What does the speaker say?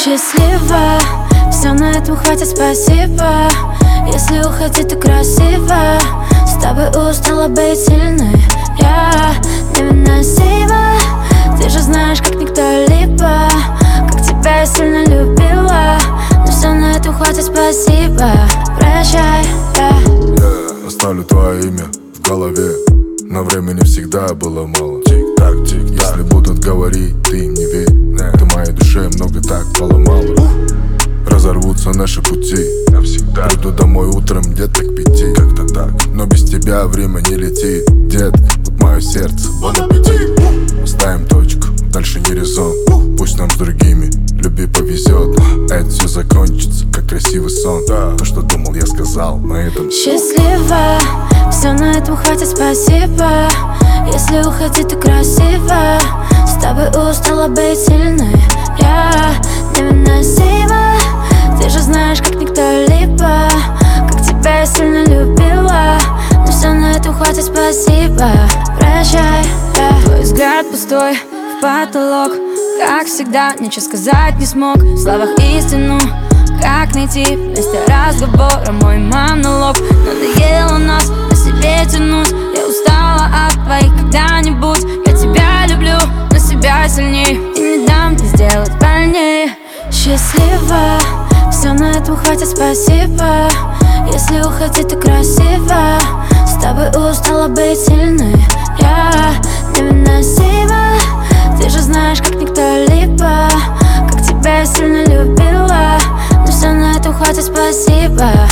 Счастлива, все на этом хватит, спасибо. Если уходить, то красиво. С тобой устала быть сильной. Я невыносима. Ты же знаешь, как никто либо, как тебя я сильно любила. Но все на этом хватит, спасибо. Прощай, Оставлю твое имя в голове, но времени всегда было мало. Тик-так, тик-так. Если будут говорить, ты им не верь. Ты моей душе много так поломала. Разорвутся наши пути навсегда. Приду домой утром где-то к 5, как-то так. Но без тебя время не летит. Детка, вот мое сердце, бон аппетит. Ставим точку, дальше не резон. Пусть нам с другими любви повезет. Это все закончится, как красивый сон. То, что думал, я сказал на этом. счастлива, все на этом хватит, спасибо. Если уходить, то красиво. С тобой устала быть сильной. Я невыносима. Ты же знаешь, как никто либо, как тебя я сильно любила. Но все на этом хватит, спасибо. Прощай, Твой взгляд пустой в потолок. Как всегда, ничего сказать не смог. В словах истину, как найти вместо разговора мой монолог. Надоело нас на себе тянуть. Я устала от твоих когда-нибудь. Я тебя люблю, но себя сильней. И не дам тебе сделать больнее. Счастлива, все на этом хватит, спасибо. Если уходить, то красиво. С тобой устала быть сильной. Я невыносима. Ты же знаешь, как никто либо, как тебя я сильно любила. Но все на этом хватит, спасибо.